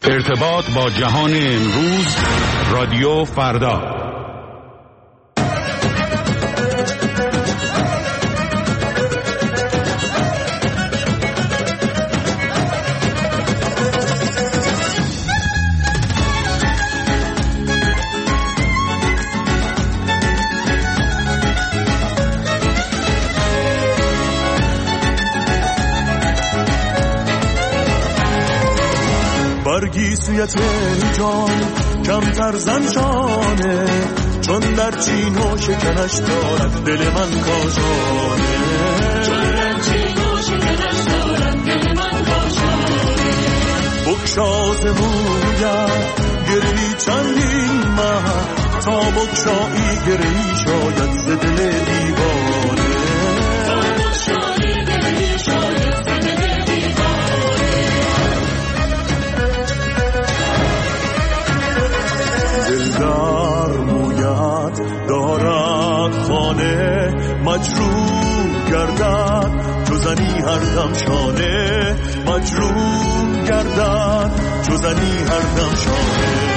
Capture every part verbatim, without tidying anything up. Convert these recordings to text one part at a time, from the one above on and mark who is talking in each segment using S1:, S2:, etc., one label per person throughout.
S1: ارتباط با جهان امروز، رادیو فردا.
S2: برگیسویت جان کمتر زنشانه، چون در چین و شکنش دارد دل من کاشانه، چون در چین و شکنش دارد دل من کاشانه. بکشاز موید گرهی چندین ماه، تا بکشایی گرهی شاید ز دل دیوانه، تا بکشایی گرهی شاید ز دل دیوانه. دلدار موید دارد خانه، مجروح گردد چو زنی هر دم شانه، مجروح گردد چو زنی هر دم شانه.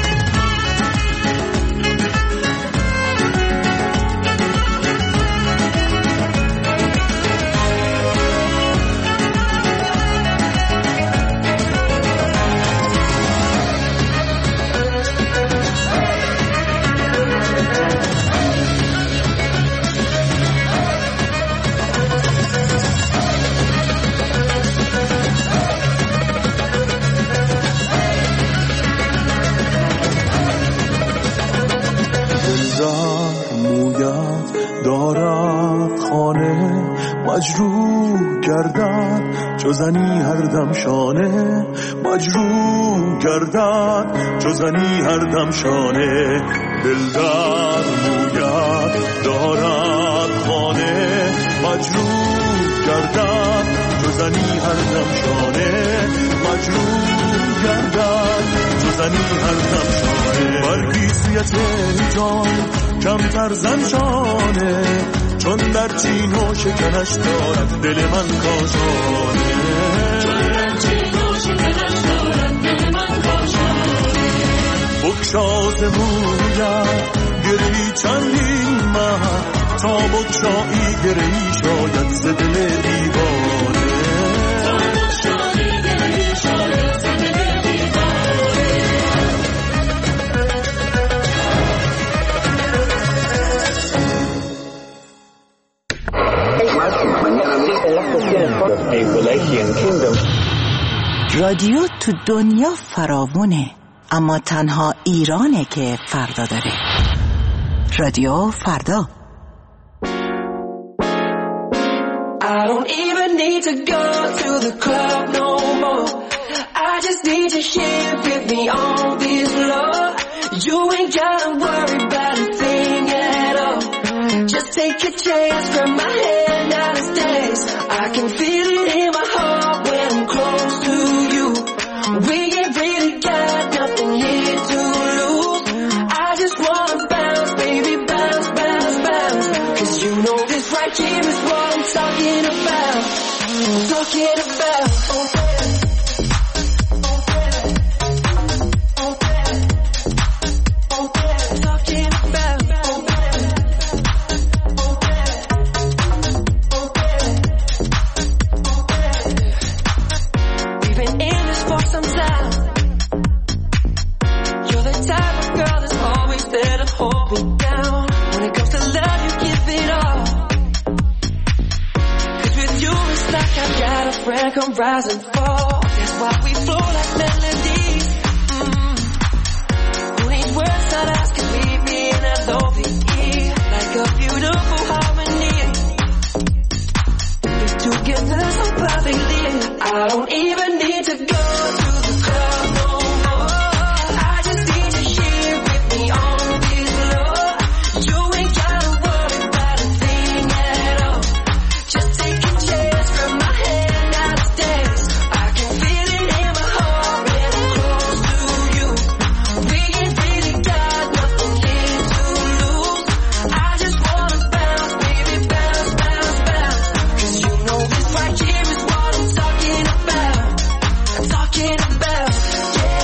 S2: مجروح گردد چو زنی هر دم شانه، مجروح گردد چو زنی هر دم شانه. دلدار موید دارد خانه، مجروح گردد چو زنی هر دم شانه، مجروح گردد چو زنی هر دم شانه. برگیسویت جان کمتر زنشانه، چون در چین و شکنش دارد دل من کاشانه، چون در چین و شکنش دارد دل من کاشانه. بکشاز موید گرهی چندین ماه، تا بکشایی گرهی شاید ز دل دیوانه، تا بکشایی گرهی شاید ز دل دیوانه.
S3: رادیو تو دنیا فراوونه، اما تنها ایرانه که فردا داره. رادیو فردا.
S4: I don't even need to go to the club no more. I just need you here with me on this love. You ain't gotta worry about a thing at all. Just take a chance, grab my hand, now it's days. I can feel it in my heart when I'm close to you. We ain't really got nothing here to lose. I just wanna bounce, baby, bounce, bounce, bounce. Cause you know this right here is what I'm talking about. Talking about. Come rise and fall. That's why we flow like melodies. Mm. Who needs words that ask can leave me in a lovely ear, like a beautiful harmony. We're together so perfectly. I don't even need to go to the club no more. I just need you here with me on this love. You ain't gotta worry about a thing at all. Just take a chance from my hand. Talking about, yeah.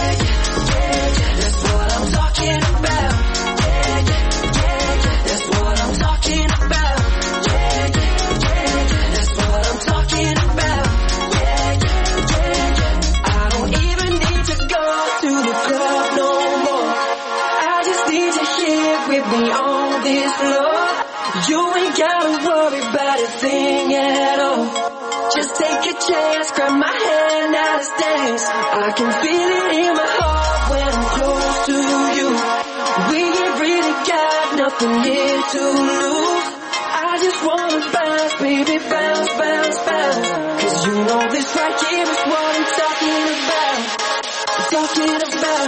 S4: days. I can feel it in my heart when I'm close to you. We ain't really got nothing here to lose. I just wanna bounce, baby, bounce, bounce, bounce. Cause you know this right here is what I'm talking about. I'm talking about.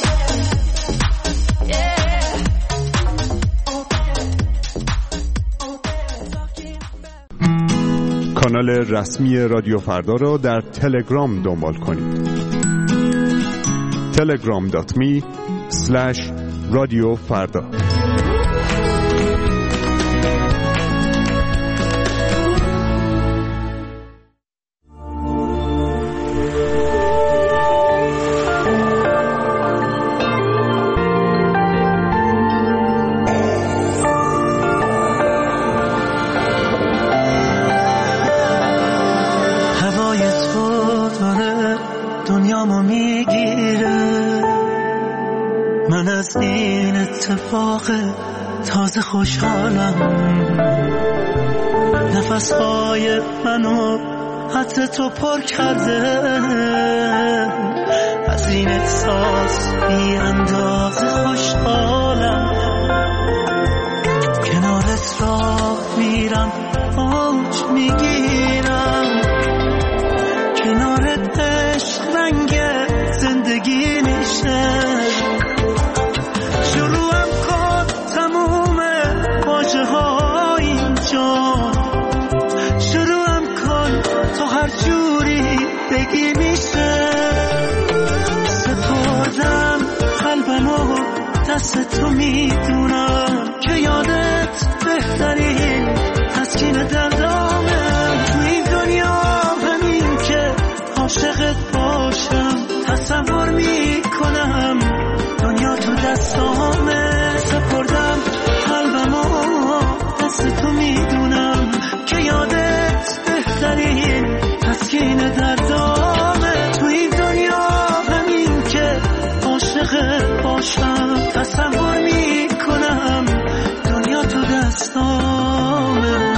S1: کانال رسمی رادیو فردا را در تلگرام دنبال کنید. تلگرام دات می اسلش رادیو فردا.
S5: تازه خوشحالم نفسهای منو حتی تو پر کرده از این احساس بی اندازه خوشحالم کنارت راه میرم اوج میگیرم کنارت عشق رنگ زندگی میشه شروعم کن تو هر جوری بگی میشه سپردم قلبمو دست تو میدونم که یادت بهترین تسکین دردامه تو این دنیا همین که عاشقت باشم تصور میکنم دنیا تو دستامه سپردم قلبمو دست تو میدونم که یادت بهترین تسکین دردامه تو این دنیا همین که عاشقت باشم تصور میکنم دنیا تو دستامه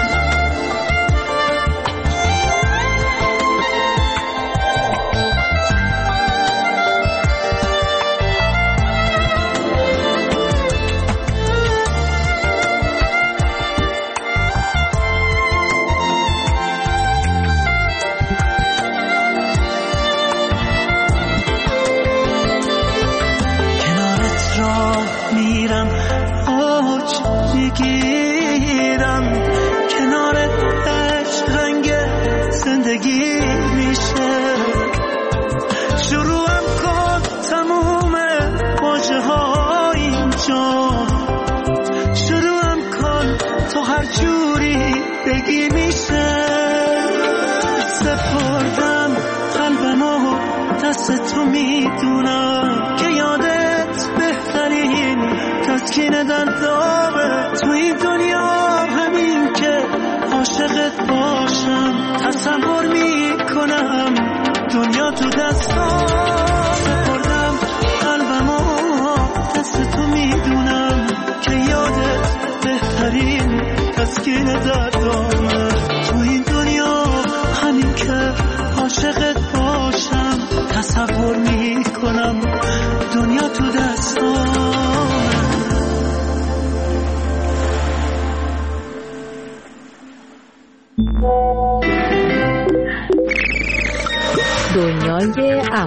S5: دست تو میدونم که یادت بهترین تسکین دردامه تو این دنیا همین که عاشقت باشم تصور میکنم دنیا تو دستام سپردم قلبمو دست تو میدونم که یادت بهترین تسکین دردامه تو این دنیا همین که عاشقت باشم تصور میکنم دنیا تو دستام
S6: دنیای اپ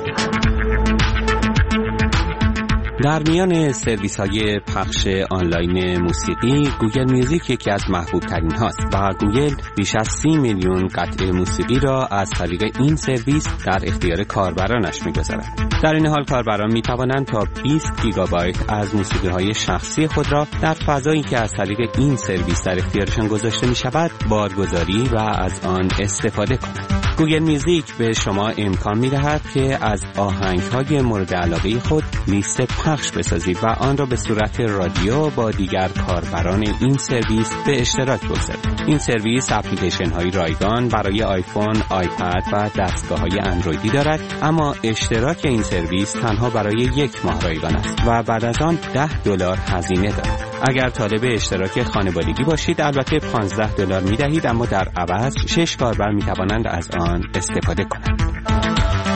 S7: در میان سرویس های پخش آنلاین موسیقی گوگل میوزیک یکی از محبوب ترین هاست و گوگل بیش از سی میلیون قطعه موسیقی را از طریق این سرویس در اختیار کاربرانش میگذارد. در این حال کاربران می توانند تا بیست گیگابایت از موسیقی های شخصی خود را در فضایی که از طریق این سرویس در اختیارشان گذاشته می شود بارگذاری و از آن استفاده کنند. گوگل میوزیک به شما امکان می دهد که از آهنگ های مورد علاقه خود لیست پخش بسازید و آن را به صورت رادیو با دیگر کاربران این سرویس به اشتراک بگذارید. این سرویس اپلیکیشن های رایگان برای آیفون، آیپد و دستگاه های اندرویدی دارد، اما اشتراک این سرویس تنها برای یک ماه رایگان است و بعد از آن ده دلار هزینه دارد. اگر طالب اشتراک خانوادگی باشید البته پانزده دلار می دهید، اما در عوض شش کاربر می توانند از آن استفاده کنند.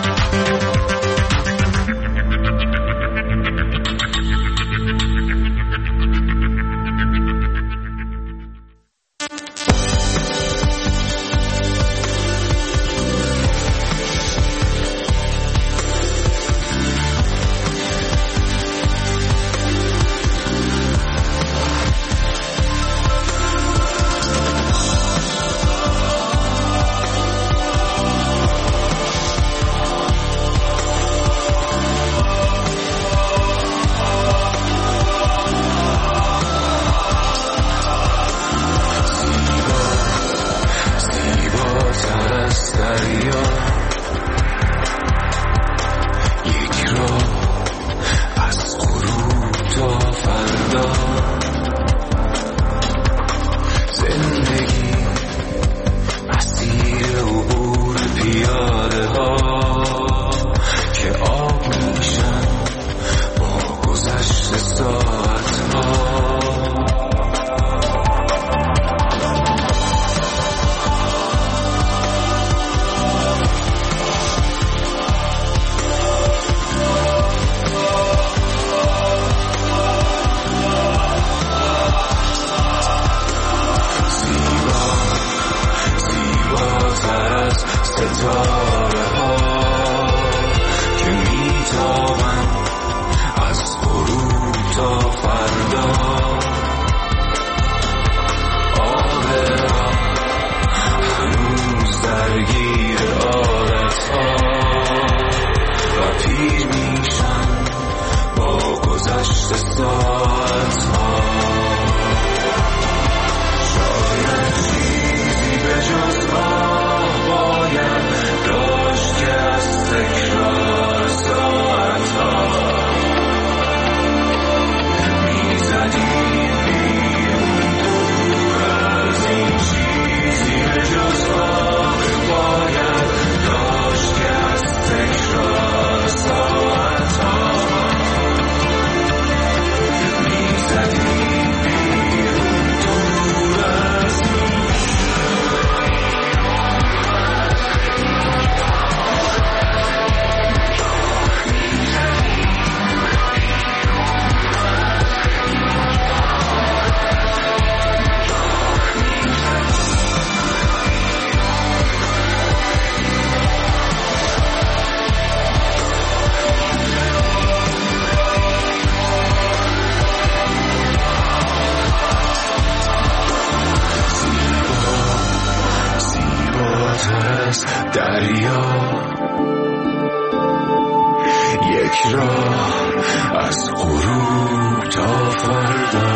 S2: دریا، یک راه از غروب تا فردا.